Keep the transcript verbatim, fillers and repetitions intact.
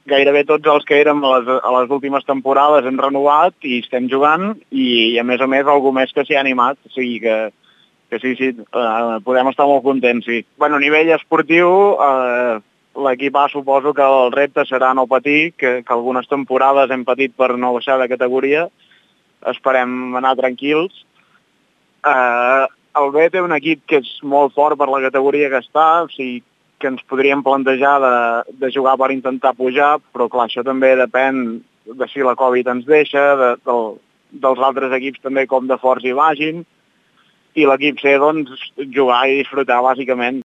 gairebé tots els que érem a les, a les últimes temporades hem renovat i estem jugant i, a més a més, algú més que s'hi ha animat. O sigui que, que sí, sí, eh, podem estar molt contents, sí. Bueno, a nivell esportiu, eh, l'equip A suposo que el repte serà no patir, que, que algunes temporades hem patit per no baixar de categoria. Esperem anar tranquils. Eh, el B té un equip que és molt fort per la categoria que està, o sigui, que ens podríem plantejar de, de jugar per intentar pujar, però clar, això també depèn de si la Covid ens deixa, de, del, dels altres equips també com de forts hi vagin, i l'equip C, doncs, jugar i disfrutar, bàsicament.